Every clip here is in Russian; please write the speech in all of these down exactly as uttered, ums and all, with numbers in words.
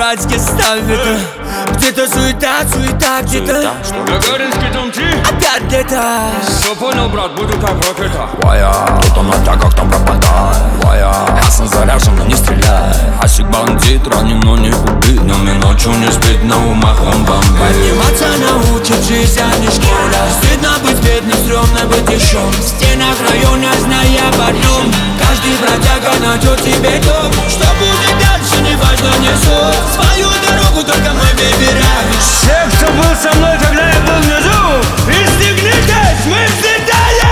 братья ставят. Где-то суета, суета, где-то Гагаринский дом три. опять где-то. Все понял, брат, буду как ракета. Вая, кто-то на тягах там пропадает. Вая, ясно заряжен, но не стреляй. Асик бандит, ранен, но не убит. Днем и ночью не спит, на умах он бомбит. Подниматься научит жизнь, а не школа. Стыдно быть бедным, стрёмно быть еще. В стенах района, зная об одном: каждый бродяга найдет себе дом. Что будет дальше, не важно, не суть. Свою дорогу только мы выбираем. Все, кто был со мной, когда я был внизу, пристегнитесь, мы взлетаем!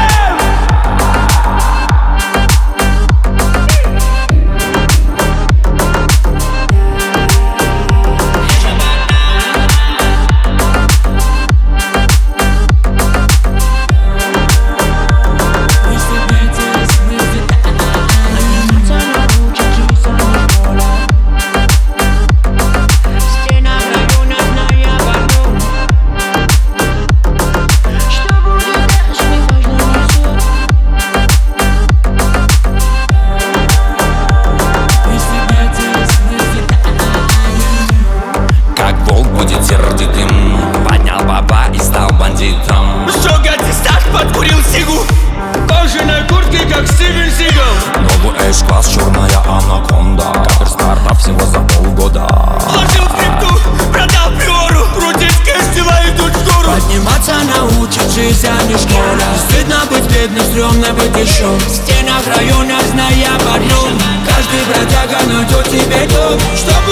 Поднял баба и стал бандитом. Сжёг аттестат, подкурил сигу. Кожаной куртки, как Стивен Сигал. Новый эш-класс, черная анаконда. Капер старта всего за полгода. Вложил в крипту, продал приору. Крутить кэш, дела идут в гору. Подниматься научит жизнь, а не школа. Стыдно быть бедным, стрёмно быть еще. В стенах района, зная об одном: каждый бродяга найдет себе дом. Что